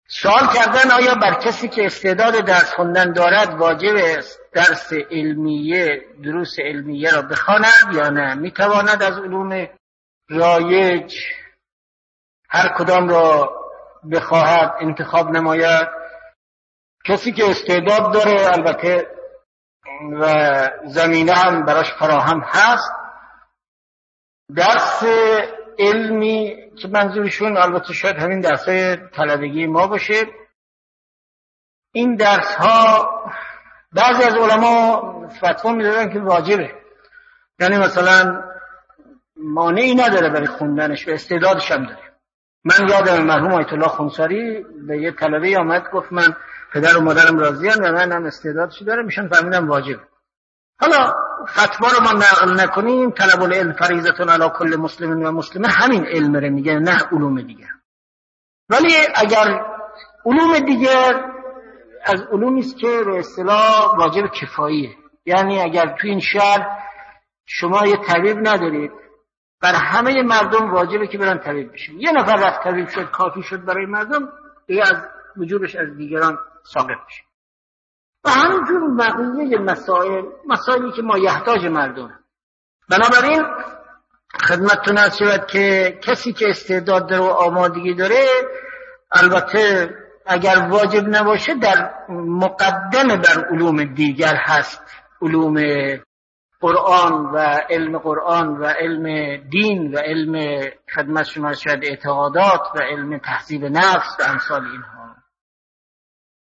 سوال کردن آیا بر کسی که استعداد درس خوندن دارد واجب است درس علمیه دروس علمیه را بخواند یا نه؟ میتواند از علوم رایج هر کدام را بخواهد انتخاب نماید. کسی که استعداد داره البته و زمینه هم براش فراهم هست، درس علمی که منظورشون البته شاید همین درس‌های طلبگی ما باشه، این درس ها بعضی از علما فتوا میدادن که واجبه، یعنی مثلا مانعی نداره برای خوندنش و استعدادش هم داره. من یادم مرحوم آیت الله خونساری به یه طلبه آمد گفت من پدر و مادرم راضی ام و من هم استعدادش داره، میشن فهمیدم واجبه. حالا فتوا رو ما نقل نکنیم، طلب العلم فریضة علی کل مسلم و مسلمه، همین علم رو میگه نه علوم دیگه. ولی اگر علوم دیگر از علومی است که به اصطلاح واجب کفاییه، یعنی اگر تو این شهر شما یه طبیب ندارید، بر همه مردم واجبه که برن طبیب بشن. یه نفر رفت طبیب شد کافی شد برای مردم، دیگه از وجوبش از دیگران ساقط میشه. و همینجور بقیه مسائلی که ما یحتاج مردم. بنابراین خدمتتون عرض شود که کسی که استعداد داره و آمادگی داره، البته اگر واجب نباشه در مقدمه بر علوم دیگر هست، علوم قرآن و علم قرآن و علم دین و علم خدمت شما شاید اعتقادات و علم تهذیب نفس و امثال اینها.